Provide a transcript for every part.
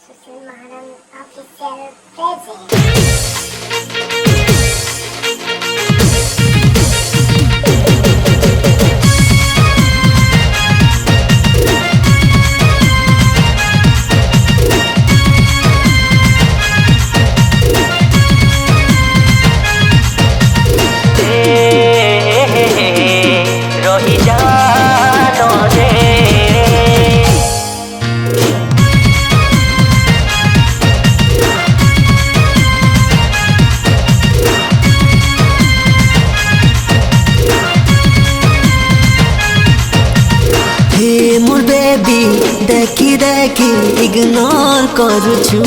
Susun Maharam Official Present. मोर baby देखी देखी इग्नोर करूछु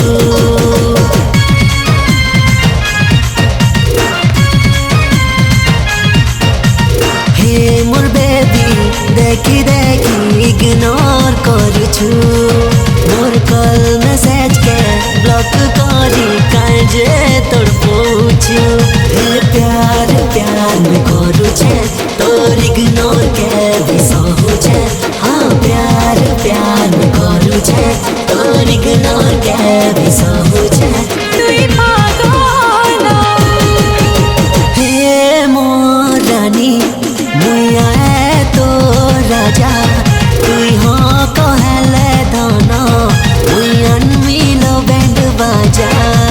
हे मोर बेबी देखी देखी इग्नोर करूछु मोर कॉल मैसेज के ब्लॉक करी काजे तोड़ पूछू हे प्यार प्यार में करू छे तोर इग्नोर के भी सहू छे हाँ प्यार प्यार में करू छे तोर इग्नोर के भी सहू छे तुई पागल हे मोर रानी मुया तो राजा तुई हो कहले धन मुयन मिलो बैंड बाजा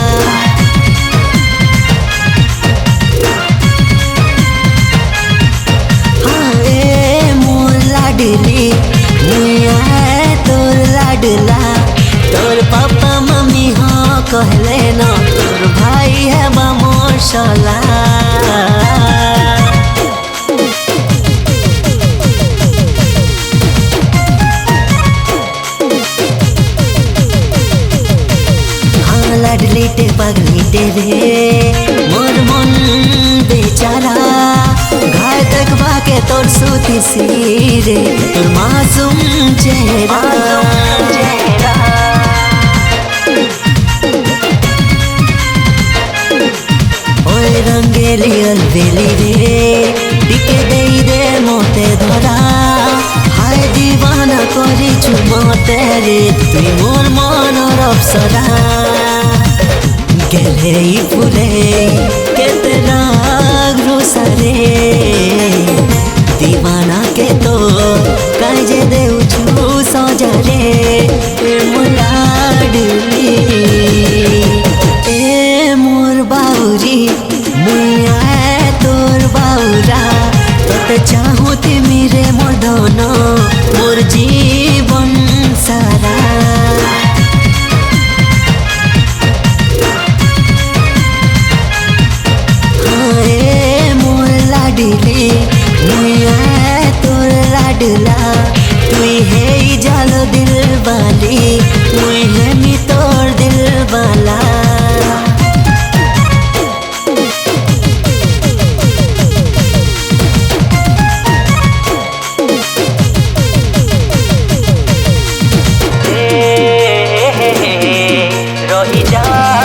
हाँ ए मोर लाडली मुया तोर लाडला तोर पापा मम्मी हो कहले ना तोर भाई है मोर शाला लाडली टे पगली टे रे मोर मन बेचारा घाय तक बाके तोर सूती सी रे तोर मासूम चेहरा ओए रंगेली अलबेली रे टिके देई दे मोते धरा हाय दीवाना करी चुमते रे तुई मोर मनर अप्सरा गेले फुले केते राग रोसरे दीवाना के तो काजे देउ छु सजरे मुलाडली ए मोर बाउरी मुया तोर बाउरा तोते चाहू तिमी रे मोर धन मोर जीवन सारा लाडली मुया तोर लाडला तुई है जालो दिल वाली मुई है मी तोर दिल वाला रही जा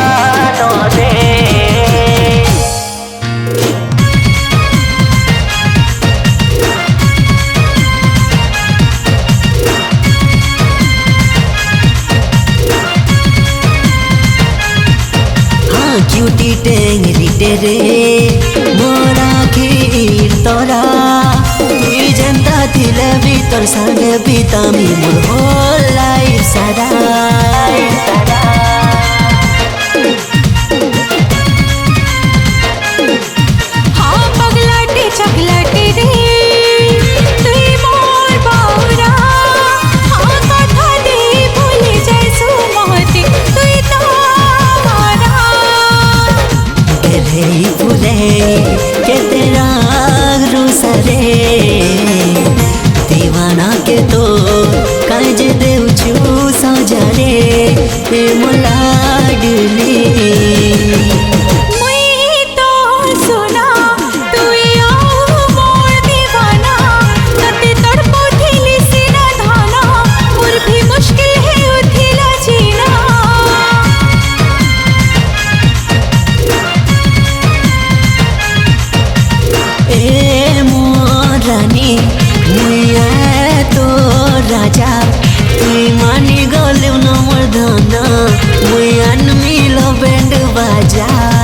क्यूटी टेंगरी टेरे मोरा खीर तोरा तुई जनता थिले भीतर संगे बीतामी मोर होल लाइफ सारा हाँ पगलाटे चकलाटे रे तुई मोर बाउरा हाँ कथा दे भूल जैसू मोहते तुई तारा गेले फुले केते राग रोसरे दीवाना के तो काजे देउ छु सजरे मुलाडली राजा तुई मानी गले न मोर धन बैंड बाजा